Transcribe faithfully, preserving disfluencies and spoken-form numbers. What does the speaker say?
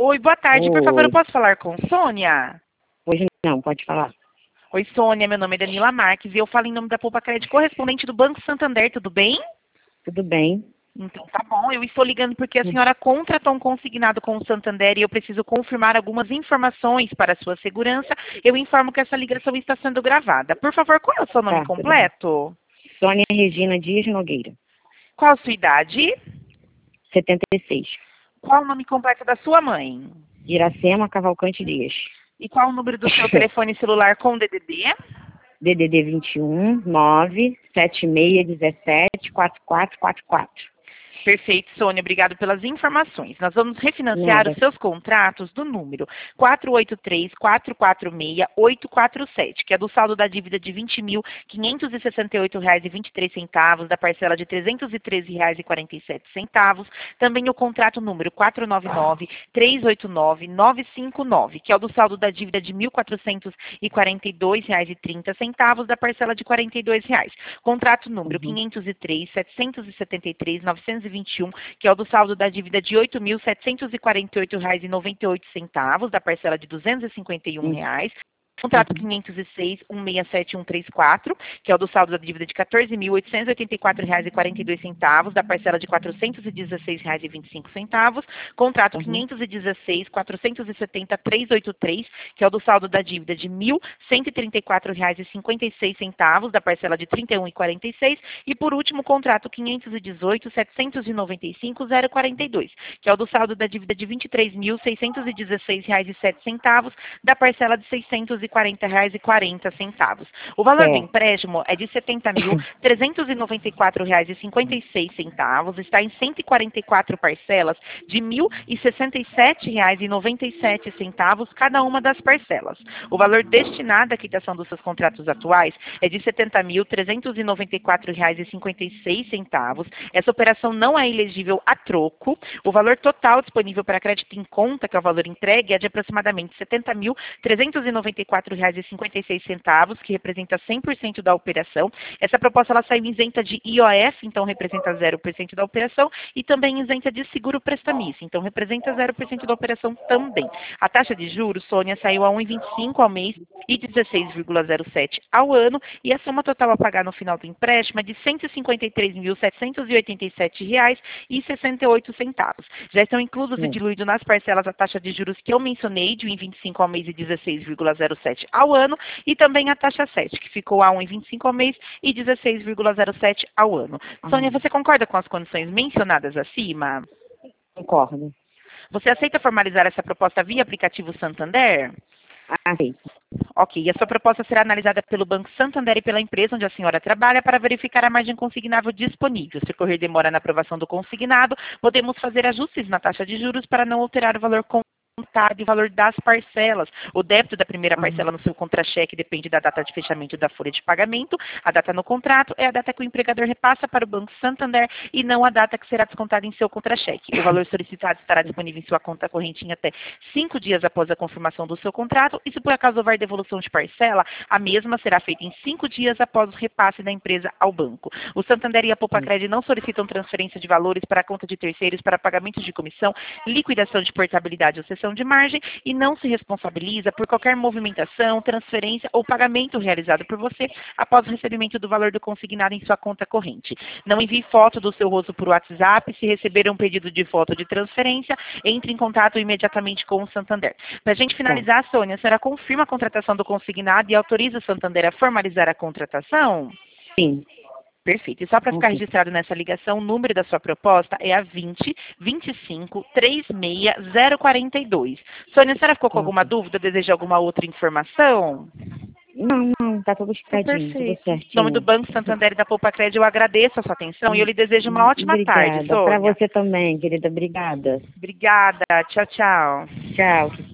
Oi, boa tarde. Por favor, eu Oi. posso falar com Sônia? Hoje não, pode falar. Oi, Sônia. Meu nome é Danila Marques e eu falo em nome da Poupa Crédito, correspondente do Banco Santander. Tudo bem? Tudo bem? Então, tá bom. Eu estou ligando porque a senhora contratou um consignado com o Santander e eu preciso confirmar algumas informações para a sua segurança. Eu informo que essa ligação está sendo gravada. Por favor, qual é o seu nome Tá, tudo bem. completo? Sônia Regina Dias Nogueira, Qual a sua idade? setenta e seis. Qual o nome completo da sua mãe? Iracema Cavalcante Dias. E qual o número do seu telefone celular com D D D? D D D vinte e um, nove, sete seis um sete, quatro quatro quatro quatro. Perfeito, Sônia. Obrigado pelas informações. Nós vamos refinanciar Nada. os seus contratos do número quatro oito três, quatro quatro seis, oito quatro sete, que é do saldo da dívida de vinte mil, quinhentos e sessenta e oito reais e vinte e três centavos, da parcela de trezentos e treze reais e quarenta e sete centavos. Também o contrato número quatro nove nove, três oito nove, nove cinco nove, que é o do saldo da dívida de mil quatrocentos e quarenta e dois reais e trinta centavos, da parcela de quarenta e dois reais. Contrato número Uhum. quinhentos e três, setecentos e setenta e três, novecentos e vinte e um, que é o do saldo da dívida de oito mil, setecentos e quarenta e oito reais e noventa e oito centavos, da parcela de duzentos e cinquenta e um Uhum. reais. Contrato quinhentos e seis, cento e sessenta e sete, cento e trinta e quatro, que é o do saldo da dívida de quatorze mil, oitocentos e oitenta e quatro reais e quarenta e dois centavos, da parcela de quatrocentos e dezesseis reais e vinte e cinco centavos. Contrato Uhum. quinhentos e dezesseis, quatrocentos e setenta, trezentos e oitenta e três, que é o do saldo da dívida de mil, cento e trinta e quatro reais e cinquenta e seis centavos, da parcela de trinta e um reais e quarenta e seis. E por último, contrato quinhentos e dezoito, setecentos e noventa e cinco, zero quarenta e dois, que é o do saldo da dívida de vinte e três mil, seiscentos e dezesseis reais e sete centavos, da parcela de seiscentos e quarenta reais e quarenta centavos. O valor do Certo. empréstimo é de setenta mil, trezentos e noventa e quatro reais e cinquenta e seis centavos, está em cento e quarenta e quatro parcelas de mil e sessenta e sete reais e noventa e sete centavos cada uma das parcelas. O valor destinado à quitação dos seus contratos atuais é de setenta mil, trezentos e noventa e quatro reais e cinquenta e seis centavos. Essa operação não é elegível a troco. O valor total disponível para crédito em conta, que é o valor entregue, é de aproximadamente setenta mil, trezentos e noventa e quatro reais e cinquenta e seis centavos, que representa cem por cento da operação. Essa proposta ela saiu isenta de I O F, então representa zero por cento da operação, e também isenta de seguro prestamício, então representa zero por cento da operação também. A taxa de juros, Sônia, saiu a um vírgula vinte e cinco ao mês e dezesseis vírgula zero sete ao ano, e a soma total a pagar no final do empréstimo é de cento e cinquenta e três mil, setecentos e oitenta e sete reais e sessenta e oito centavos. Já estão inclusos e Hum. diluídos nas parcelas a taxa de juros que eu mencionei, de um vírgula vinte e cinco ao mês e dezesseis vírgula zero sete ao ano, e também a taxa sete, que ficou a um vírgula vinte e cinco ao mês e dezesseis vírgula zero sete ao ano. Sônia, Ah, você concorda com as condições mencionadas acima? concordo. Você aceita formalizar essa proposta via aplicativo Santander? Aceito. Ok, a sua proposta será analisada pelo Banco Santander e pela empresa onde a senhora trabalha para verificar a margem consignável disponível. Se ocorrer demora na aprovação do consignado, podemos fazer ajustes na taxa de juros para não alterar o valor contado e o valor das parcelas. O débito da primeira parcela no seu contra-cheque depende da data de fechamento da folha de pagamento. A data no contrato é a data que o empregador repassa para o Banco Santander e não a data que será descontada em seu contra-cheque. O valor solicitado estará disponível em sua conta corrente em até cinco dias após a confirmação do seu contrato, e se por acaso houver devolução de parcela, a mesma será feita em cinco dias após o repasse da empresa ao banco. O Santander e a Poupa Crédito não solicitam transferência de valores para a conta de terceiros para pagamento de comissão, liquidação de portabilidade ou cessão de margem, e não se responsabiliza por qualquer movimentação, transferência ou pagamento realizado por você após o recebimento do valor do consignado em sua conta corrente. Não envie foto do seu rosto por WhatsApp. Se receber um pedido de foto de transferência, entre em contato imediatamente com o Santander. Para a gente finalizar, Sônia, a senhora confirma a contratação do consignado e autoriza o Santander a formalizar a contratação? Sim. Perfeito. E só para ficar Ok. registrado nessa ligação, o número da sua proposta é a vinte, vinte e cinco, trinta e seis, zero quarenta e dois. Sônia, a senhora ficou com alguma Ok. dúvida? Deseja alguma outra informação? Não, não, tá tudo Então, explicadinho, tudo perfeito. Em nome do certinho. Banco Santander e da Poupa Crédito, eu agradeço a sua atenção e eu lhe desejo uma ótima tarde, Obrigada. Para Sônia. você também, querida. Obrigada. Obrigada. Tchau, tchau. Tchau.